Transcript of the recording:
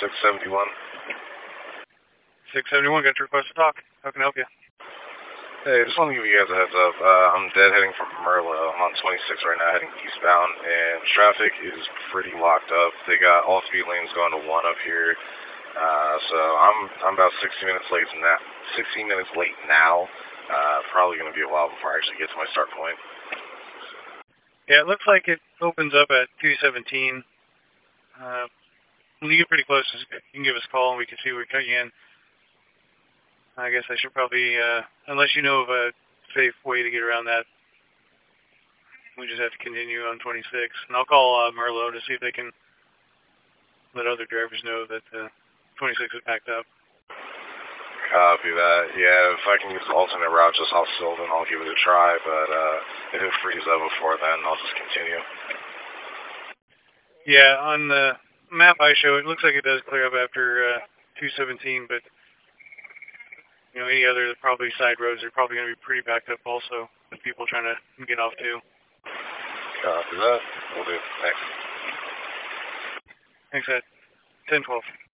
671. 671, got your request to talk. How can I help you? Hey, just want to give you guys a heads up. I'm dead heading from Merlo. I'm on 26 right now, heading eastbound, and traffic is pretty locked up. They got all speed lanes going to 1 up here. So I'm about 16 minutes late now. Probably going to be a while before I actually get to my start point. Yeah, it looks like it opens up at 217. When you get pretty close, you can give us a call and we can see where we cut you in. I guess I should probably, unless you know of a safe way to get around that, we just have to continue on 26. And I'll call Merlo to see if they can let other drivers know that 26 is packed up. Copy that. Yeah, if I can use the alternate route just off Sylvan, I'll give it a try, but if it frees up before then, I'll just continue. Yeah, on the map I show, it looks like it does clear up after 217, but you know, any other probably side roads are probably going to be pretty backed up also, with people trying to get off too. Copy that. We'll do. Thanks. Thanks, Ed. 10-12.